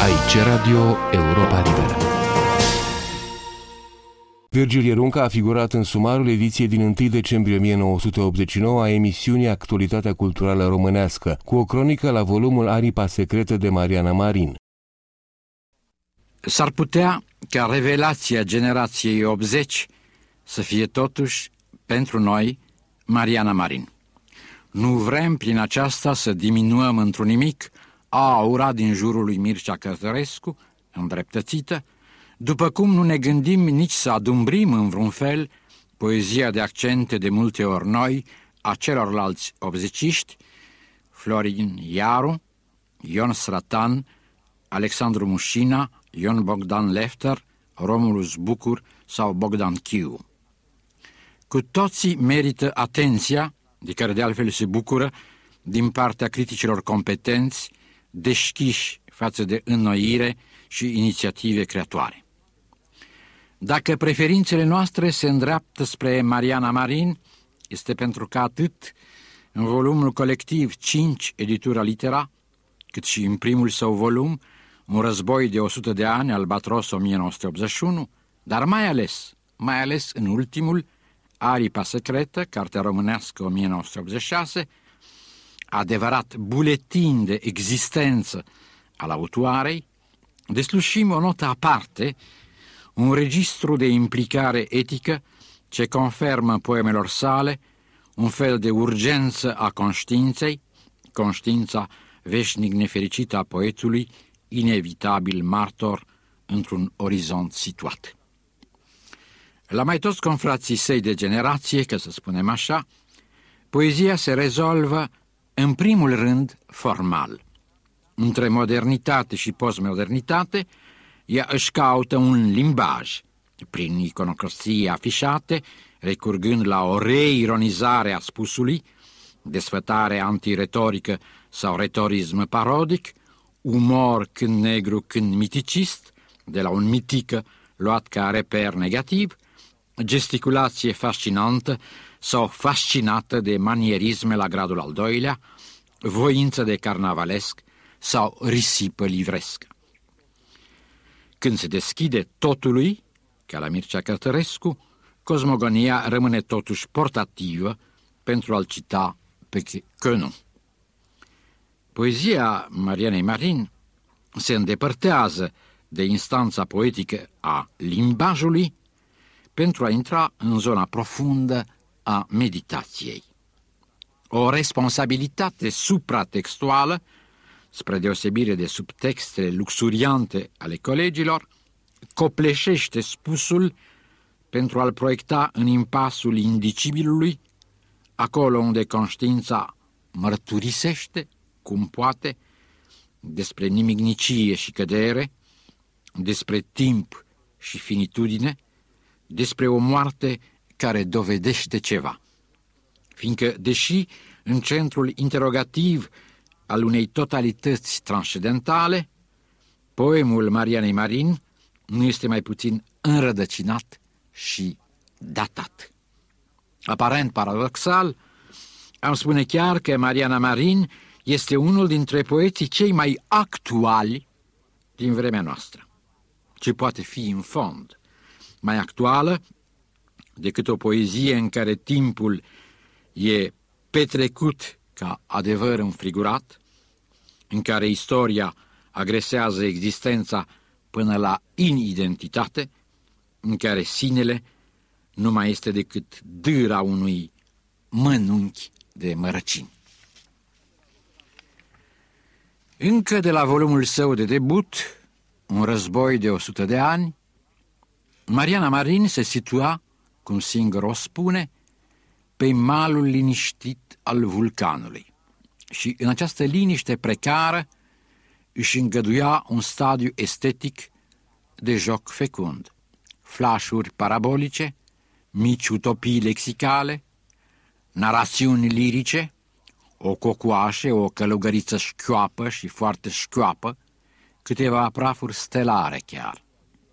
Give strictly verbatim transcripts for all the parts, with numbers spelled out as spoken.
Aici Radio Europa Liberă. Virgil Ierunca a figurat în sumarul ediției din întâi decembrie o mie nouă sute optzeci și nouă a emisiunii Actualitatea Culturală Românească, cu o cronică la volumul Aripa Secretă de Mariana Marin. S-ar putea ca revelația generației optzeci să fie totuși, pentru noi, Mariana Marin. Nu vrem prin aceasta să diminuăm într-un nimic aura din jurul lui Mircea Cărtărescu, îndreptățită, după cum nu ne gândim nici să adumbrim în vreun fel poezia de accente de multe ori noi a celorlalți opzeciști, Florin Iaru, Ion Sratan, Alexandru Mușina, Ion Bogdan Lefter, Romulus Bucur sau Bogdan Chiu. Cu toții merită atenția, de care de altfel se bucură, din partea criticilor competenți, deschiși față de înnoire și inițiative creatoare. Dacă preferințele noastre se îndreaptă spre Mariana Marin, este pentru că atât în volumul colectiv cinci Editura Litera, cât și în primul său volum, Un război de o sută de ani, Albatros o mie nouă sute optzeci și unu, dar mai ales, mai ales în ultimul, Aripa Secretă, Cartea Românească o mie nouă sute optzeci și șase, adevărat buletin de existență al autoarei, deslușim o notă aparte, un registru de implicare etică ce confermă poemelor sale un fel de urgență a conștiinței, conștiința veșnic nefericită a poetului, inevitabil martor într-un orizont situat. La mai toți confrații săi de generație, ca să spunem așa, poezia se rezolvă în primul rând formal. Între modernitate și postmodernitate, ea își caută un limbaj, prin iconoclastii afișate, recurgând la o reironizare a spusului, desfătare antiretorică sau retorism parodic, umor când negru, când miticist, de la un mitică luat ca reper negativ, gesticulație fascinantă sau fascinată de manierisme la gradul al doilea, voință de carnavalesc sau risipă livrescă. Când se deschide totului, ca la Mircea Cărtărescu, cosmogonia rămâne totuși portativă pentru a-l cita pe Quenon. Poezia Marianei Marin se îndepărtează de instanța poetică a limbajului pentru a intra în zona profundă a meditației. O responsabilitate supratextuală, spre deosebire de subtextele luxuriante ale colegilor, copleșește spusul pentru a-l proiecta în impasul indicibilului, acolo unde conștiința mărturisește, cum poate, despre nimicnicie și cădere, despre timp și finitudine, despre o moarte care dovedește ceva. Fiindcă, deși în centrul interogativ al unei totalități transcendentale, poemul Marianei Marin nu este mai puțin înrădăcinat și datat. Aparent paradoxal, am spune chiar că Mariana Marin este unul dintre poeții cei mai actuali din vremea noastră, ce poate fi în fond mai actuală decât o poezie în care timpul e petrecut ca adevăr înfrigurat, în care istoria agresează existența până la inidentitate, în care sinele nu mai este decât dâra unui mănunchi de mărăcini. Încă de la volumul său de debut, Un război de o sută de ani, Mariana Marin se situa, cum singur o spune, pe malul liniștit al vulcanului și în această liniște precară își îngăduia un stadiu estetic de joc fecund, flash-uri parabolice, mici utopii lexicale, narațiuni lirice, o cocoașă, o călugăriță șchioapă și foarte șchioapă, câteva prafuri stelare chiar.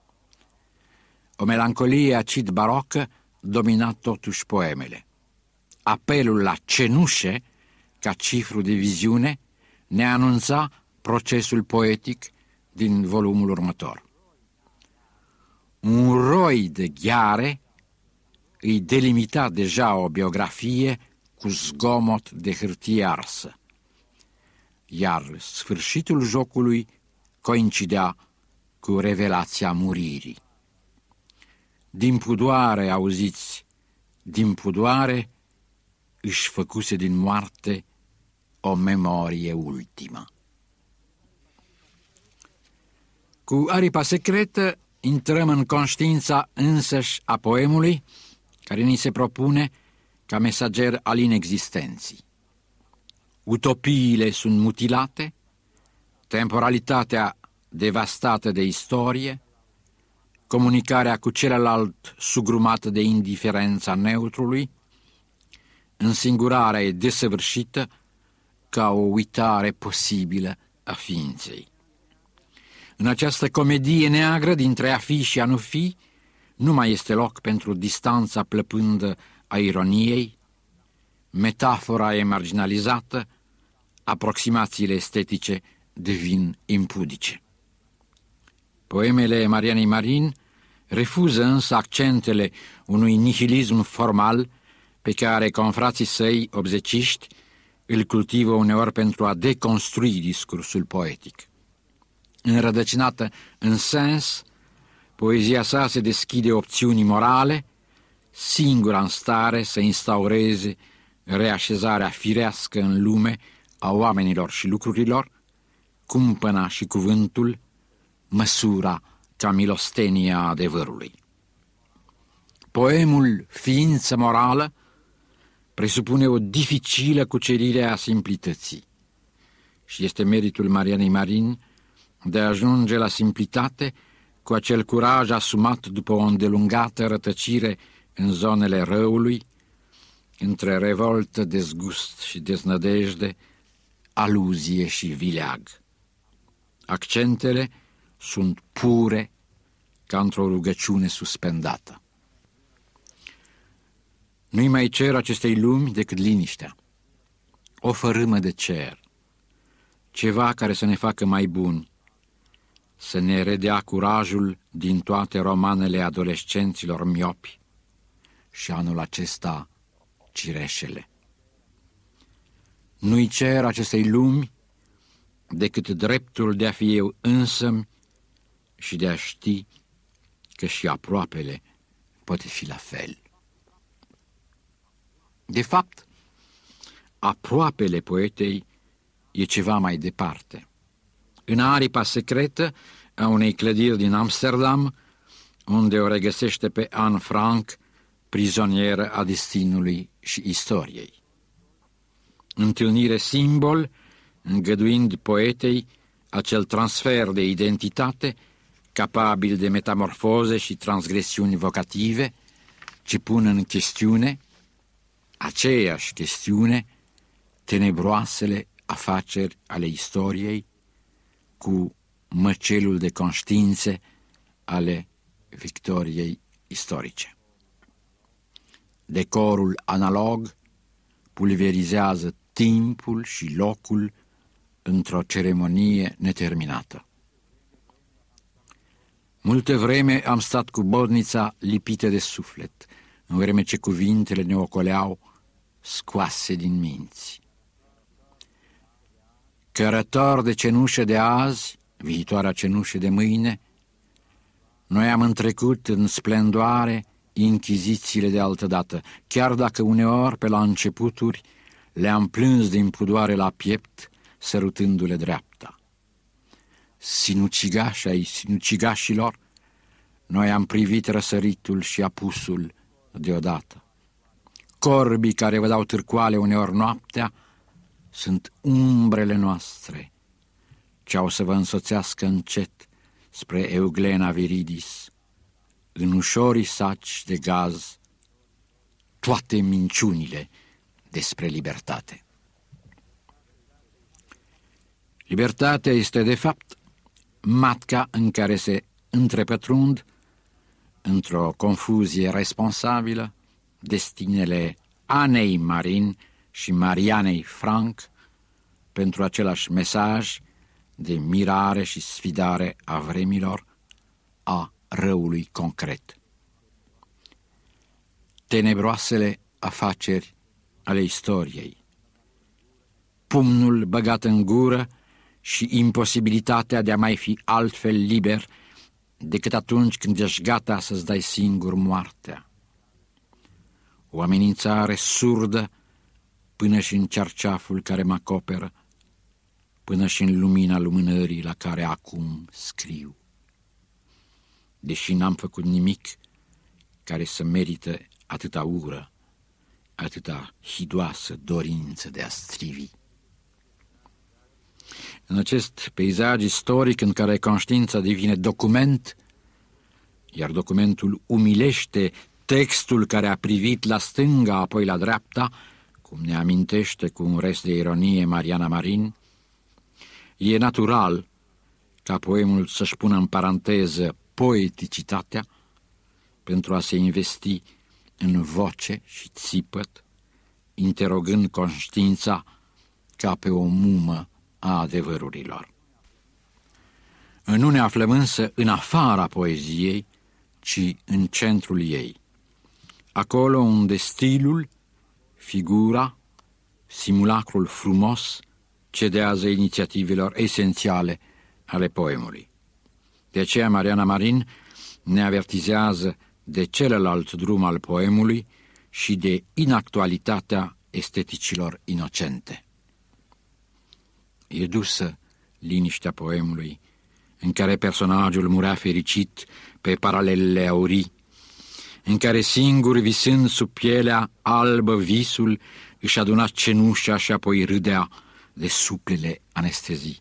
O melancolie acid barocă domina totuși poemele. Apelul la cenușe, ca cifru de viziune, ne anunța procesul poetic din volumul următor. Un roi de gheare îi delimita deja o biografie cu zgomot de hârtie arsă, iar sfârșitul jocului coincidea cu revelația muririi. Din pudoare, auziți, din pudoare își făcuse din moarte o memorie ultimă. Cu aripa secretă intrăm în conștiința însăși a poemului, care ni se propune ca mesager al inexistenții. Utopiile sunt mutilate, temporalitatea devastată de istorie, comunicarea cu celălalt sugrumată de indiferența neutrului, însingurarea e desăvârșită ca o uitare posibilă a ființei. În această comedie neagră dintre a fi și a nu fi, nu mai este loc pentru distanța plăpândă a ironiei, metafora e marginalizată, aproximațiile estetice devin impudice. Poemele Marianei Marin refuză însă accentele unui nihilism formal pe care confrații săi obzeciști îl cultivă uneori pentru a deconstrui discursul poetic. Înrădăcinată în sens, poezia sa se deschide opțiunii morale, singura în stare să instaureze reașezarea firească în lume a oamenilor și lucrurilor, cumpăna și cuvântul, măsura ca milostenia adevărului. Poemul Ființă morală presupune o dificilă cucerire a simplității și este meritul Marianei Marin de a ajunge la simplitate cu acel curaj asumat după o îndelungată rătăcire în zonele răului, între revoltă, dezgust și deznădejde, aluzie și vileag. Accentele sunt pure ca într-o rugăciune suspendată. Nu-i mai cer acestei lumi decât liniștea, o fărâmă de cer, ceva care să ne facă mai buni, să ne redea curajul din toate romanele adolescenților miopi și anul acesta cireșele. Nu-i cer acestei lumi decât dreptul de a fi eu însămi și de a ști că și aproapele poate fi la fel. De fapt, aproapele poetei e ceva mai departe. În aripa secretă a unei clădiri din Amsterdam, unde o regăsește pe Anne Frank, prizonieră a destinului și istoriei. Întâlnire simbol, îngăduind poetei acel transfer de identitate capabil de metamorfoze și transgresiuni vocative, ce pun în chestiune, aceeași chestiune, tenebroasele afaceri ale istoriei cu măcelul de conștiințe ale victoriei istorice. Decorul analog pulverizează timpul și locul într-o ceremonie neterminată. Multă vreme am stat cu bodnița lipită de suflet, în vreme ce cuvintele ne ocoleau scoase din minți. Cărător de cenușă de azi, viitoarea cenușă de mâine, noi am întrecut în splendoare inchizițiile de altădată, chiar dacă uneori, pe la începuturi, le-am plâns din pudoare la piept, sărutându-le dreapta. Sinucigași ai sinucigașilor, noi am privit răsăritul și apusul deodată. Corbii care vă dau târcoale uneori noaptea sunt umbrele noastre, ce au să vă însoțească încet spre Euglena Viridis, în ușorii saci de gaz, toate minciunile despre libertate. Libertatea este, de fapt, matca în care se întrepătrund, într-o confuzie responsabilă, destinele Anei Marin și Marianei Frank pentru același mesaj de mirare și sfidare a vremilor, a răului concret. Tenebroasele afaceri ale istoriei, pumnul băgat în gură și imposibilitatea de a mai fi altfel liber decât atunci când ești gata să-ți dai singur moartea. O amenințare surdă până și în cerceaful care mă acoperă, până și în lumina lumânării la care acum scriu. Deși n-am făcut nimic care să merită atâta ură, atâta hidoasă dorință de a strivi. În acest peisaj istoric în care conștiința devine document, iar documentul umilește textul care a privit la stânga, apoi la dreapta, cum ne amintește cu un rest de ironie Mariana Marin, e natural ca poemul să-și pună în paranteză poeticitatea pentru a se investi în voce și țipăt, interogând conștiința ca pe o mumă a adevărurilor. Nu ne aflăm însă în afara poeziei, ci în centrul ei, acolo unde stilul, figura, simulacrul frumos cedează inițiativelor esențiale ale poemului. De aceea Mariana Marin ne avertizează de celălalt drum al poemului și de inactualitatea esteticilor inocente. E dusă liniștea poemului, în care personajul murea fericit pe paralelele aurii, în care singur visând sub pielea albă visul își aduna cenușa și apoi râdea de suplele anestezii.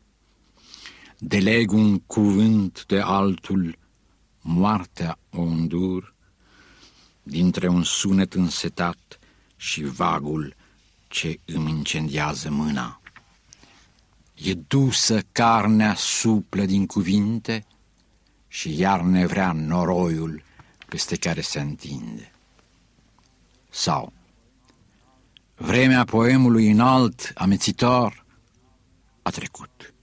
Deleg un cuvânt de altul, moartea o îndur, dintre un sunet însetat și vagul ce îmi incendiază mâna. E dusă carnea suplă din cuvinte și iar ne vrea noroiul peste care se întinde. Sau vremea poemului înalt, amețitor, a trecut.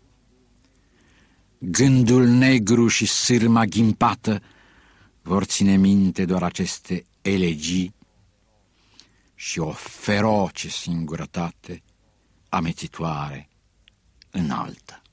Gândul negru și sârma ghimpată vor ține minte doar aceste elegii și o feroce singurătate amețitoare înaltă.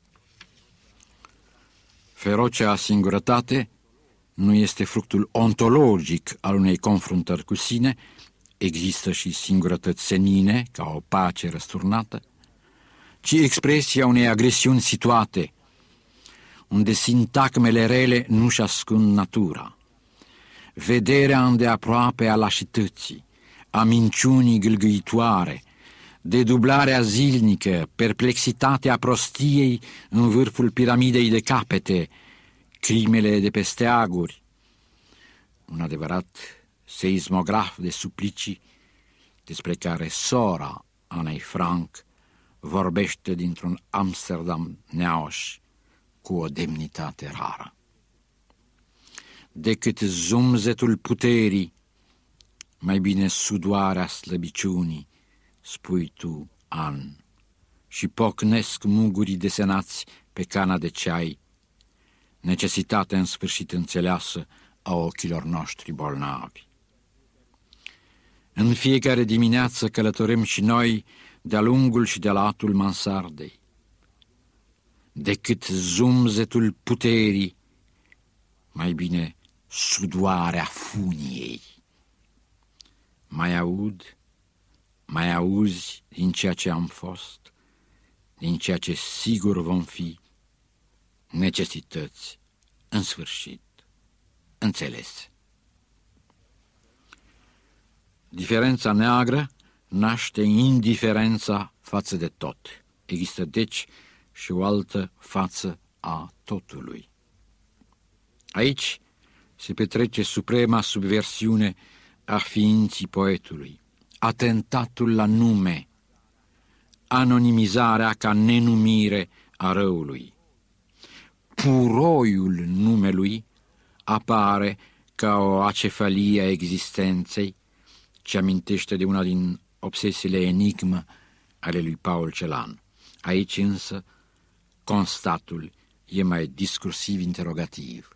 Ferocea singurătate nu este fructul ontologic al unei confruntări cu sine, există și singurătăți senine, ca o pace răsturnată, ci expresia unei agresiuni situate, unde sintagmele rele nu-și ascund natura. Vederea îndeaproape a lașității, a minciunii gâlgâitoare, dedublarea zilnică, perplexitatea prostiei în vârful piramidei de capete, crimele de pe steaguri, un adevărat seismograf de suplicii despre care sora Anei Frank vorbește dintr-un Amsterdam neauș cu o demnitate rară. Decât zumzetul puterii, mai bine sudoarea slăbiciunii, spui tu, An, și pocnesc mugurii desenați pe cana de ceai, necesitatea în sfârșit înțeleasă a ochilor noștri bolnavi. În fiecare dimineață călătorim și noi de-a lungul și de-a latul mansardei. Decât zumzetul puterii, mai bine sudoarea funiei. Mai aud, mai auzi din ceea ce am fost, din ceea ce sigur vom fi, necesități, în sfârșit, înțelese. Diferența neagră naște indiferența față de tot. Există, deci, și o altă față a totului. Aici se petrece suprema subversiune a ființii poetului, atentatul la nume, anonimizarea ca nenumire a răului. Puroiul numelui apare ca o acefalie a existenței, ce amintește de una din obsesiile enigmă ale lui Paul Celan. Aici însă constatul e mai discursiv interrogativ.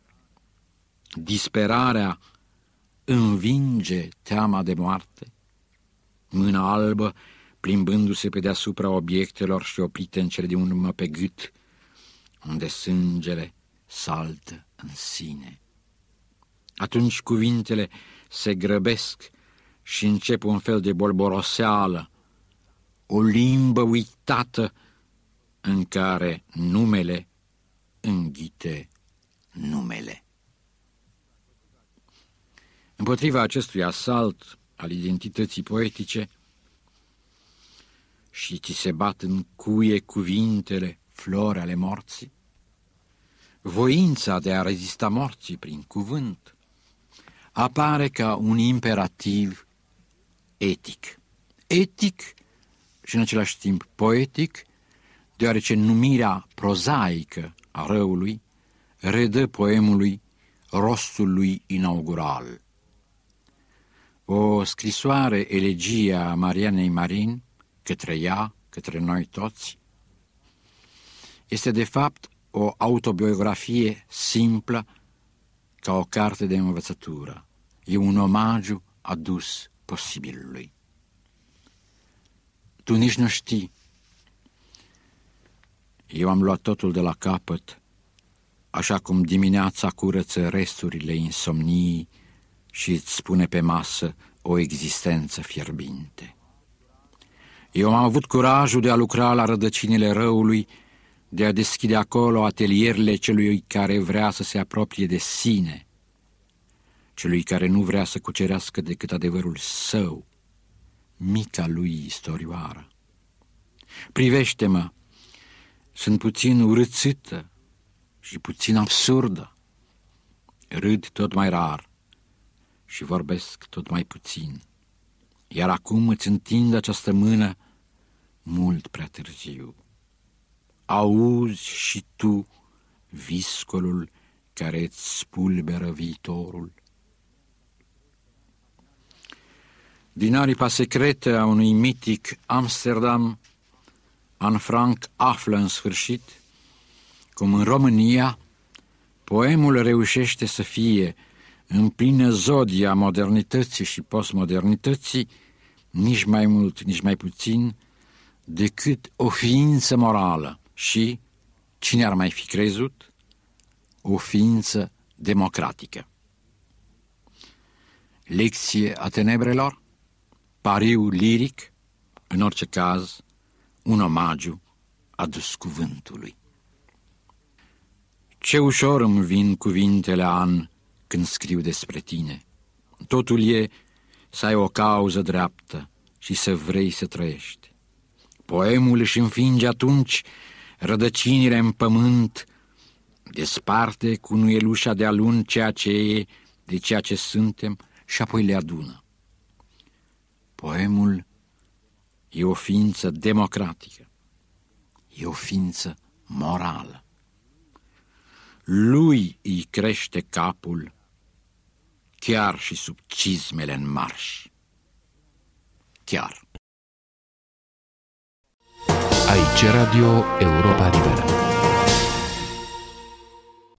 Disperarea învinge teama de moarte, mâna albă plimbându-se pe deasupra obiectelor și oprite în cele din urmă pe gât, unde sângele saltă în sine. Atunci cuvintele se grăbesc și încep un fel de bolboroseală, o limbă uitată în care numele înghite numele. Împotriva acestui asalt al identității poetice, și ți se bat în cuie cuvintele flori ale morții, voința de a rezista morții prin cuvânt apare ca un imperativ etic. Etic și în același timp poetic, deoarece numirea prozaică a răului redă poemului rostul lui inaugural. O scrisoare elegie a Marianei Marin către ea, către noi toți, este de fapt o autobiografie simplă ca o carte de învățătură. E un omagiu adus posibilului. Tu nici nu știi. Eu am luat totul de la capăt, așa cum dimineața curăță resturile insomniei și îți spune pe masă o existență fierbinte. Eu am avut curajul de a lucra la rădăcinile răului, de a deschide acolo atelierele celui care vrea să se apropie de sine, celui care nu vrea să cucerească decât adevărul său, mica lui istorioară. Privește-mă, sunt puțin urâțită și puțin absurdă. Râd tot mai rar și vorbesc tot mai puțin. Iar acum îți întind această mână mult prea târziu. Auzi și tu viscolul care îți spulberă viitorul. Din aripa secretă a unui mitic Amsterdam, Anne Frank află în sfârșit cum în România poemul reușește să fie, în plină zodie a modernității și postmodernității, nici mai mult, nici mai puțin, decât o ființă morală și, cine ar mai fi crezut, o ființă democratică. Lecție a tenebrelor, pariu liric, în orice caz, un omagiu adus cuvântului. Ce ușor îmi vin cuvintele, An, când scriu despre tine. Totul e să ai o cauză dreaptă și să vrei să trăiești. Poemul își înfinge atunci rădăcinile în pământ, desparte cu nuielușa de alun ceea ce e de ceea ce suntem și apoi le adună. Poemul e o ființă democratică, e o ființă morală. Lui îi crește capul chiar și sub cizmele în marș. Chiar. Aici Radio Europa Liberă.